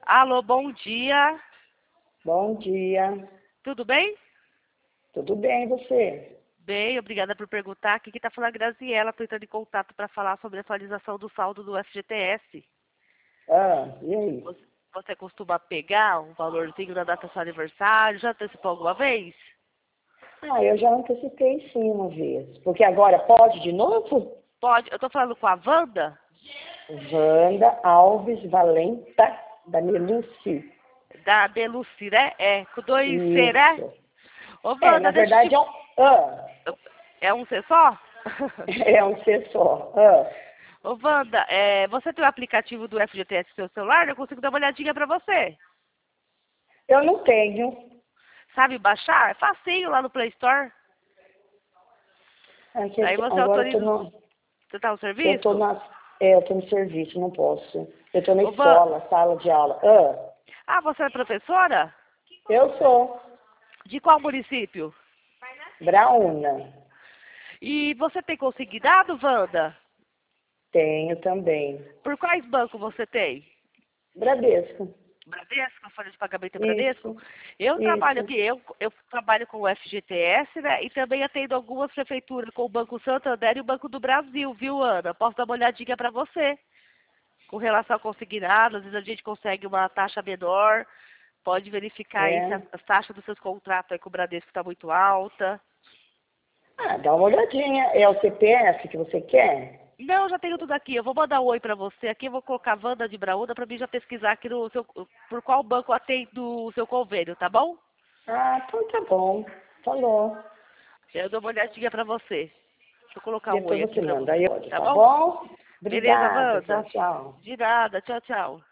Alô, bom dia. Bom dia. Tudo bem? Tudo bem, você? Bem, obrigada por perguntar. Aqui que está falando a Graziela, estou entrando em contato para falar sobre a atualização do saldo do FGTS. E aí? Você costuma pegar um valorzinho na data do seu aniversário? Já antecipou alguma vez? Eu já antecipei sim uma vez. Porque agora pode de novo? Pode. Eu estou falando com a Wanda? Wanda Alves Valenta da Meluci. Da Beluci, né? É, com dois C, né? Isso. Ô, Wanda, Na deixa eu verdade te... É um C só? é um C só. Ô, Wanda, você tem o aplicativo do FGTS no seu celular? Eu consigo dar uma olhadinha para você. Eu não tenho. Sabe baixar? É facinho lá no Play Store. Daí você Agora eu tô autoriza... no, Você está no eu tô serviço? na, eu tô no serviço, não posso. Eu tô na Ô, Wanda... escola, sala de aula. Ah, você é professora? Eu sou De qual município? Brauna. E você tem consignado, Wanda? Tenho também. Por quais bancos você tem? Bradesco. Bradesco, a folha de pagamento é Bradesco? Isso, Eu trabalho isso. aqui, eu trabalho com o FGTS, né? E também atendo algumas prefeituras com o Banco Santander e o Banco do Brasil, viu, Ana? Posso dar uma olhadinha para você. Com relação a consignado, às vezes a gente consegue uma taxa menor. Pode verificar aí se É. as taxas dos seus contratos aí com o Bradesco está muito alta. Dá uma olhadinha. É o CPF que você quer? Não, já tenho tudo aqui. Eu vou mandar um oi para você aqui. Eu vou colocar Wanda de Braúda para mim já pesquisar aqui no seu, por qual banco atendo o seu convênio, tá bom? Então tá bom. Falou. Eu dou uma olhadinha para você. Deixa eu colocar um Depois oi aqui você para manda. Aí você, eu, tá tá bom? bom? Beleza, Obrigada. Tchau, Wanda? tchau. De nada. Tchau, tchau.